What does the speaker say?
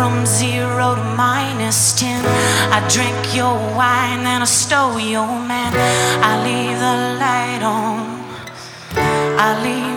from 0 to -10. I drank your wine, then I stole your man. I leave the light on. I leave